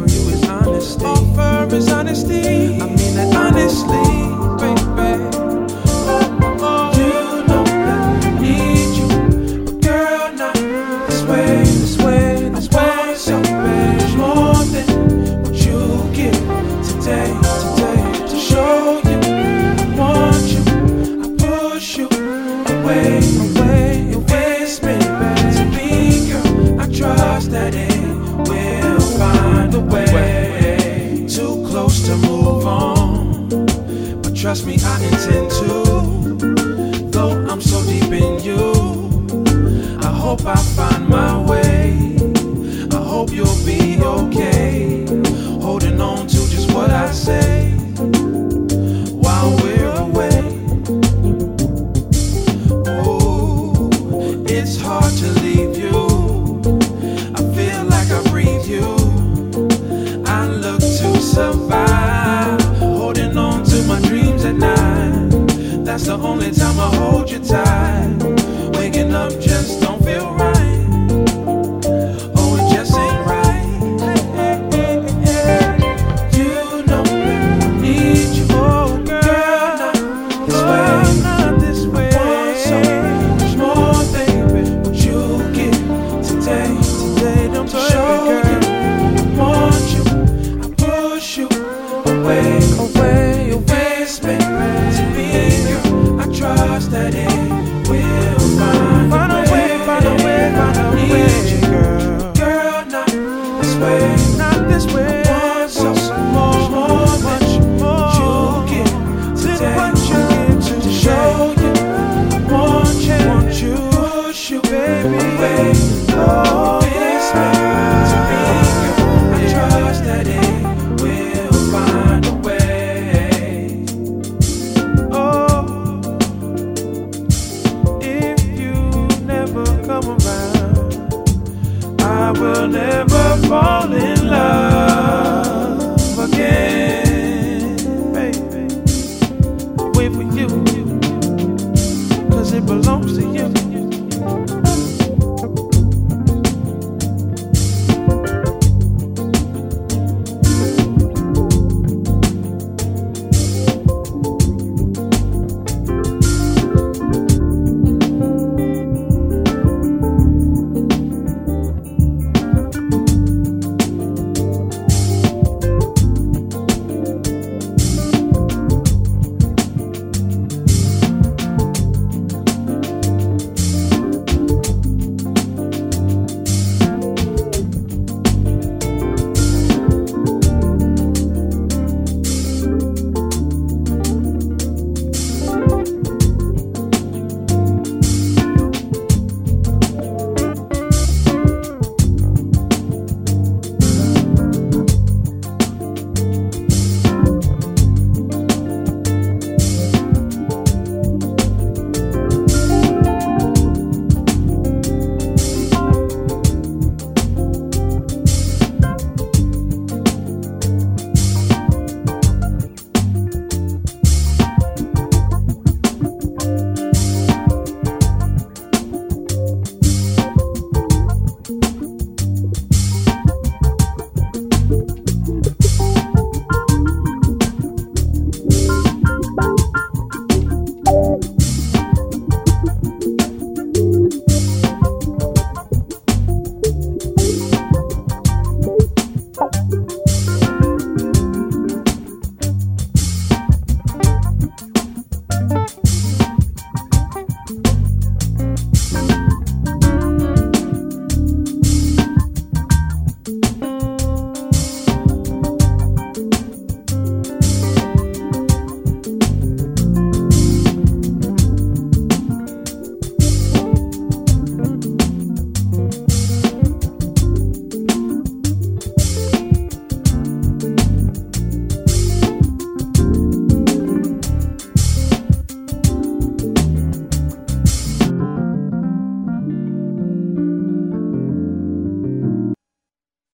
from you is honesty. Offer is honesty. I mean that honestly, baby. You know that I need you, but girl, not this way, this way, this way. So much more than what you give today, today. To show you I want you, I push you away, away, away. It's me, to be, girl. I trust that it will find a way. Too close to move on, but trust me, I intend to. Though I'm so deep in you, I hope I find my way. I hope you'll be okay, holding on to just what I say while we're away. Oh, it's hard to leave you. I feel like I breathe you. I look to survive, holding on to my dreams at night. That's the only time I hold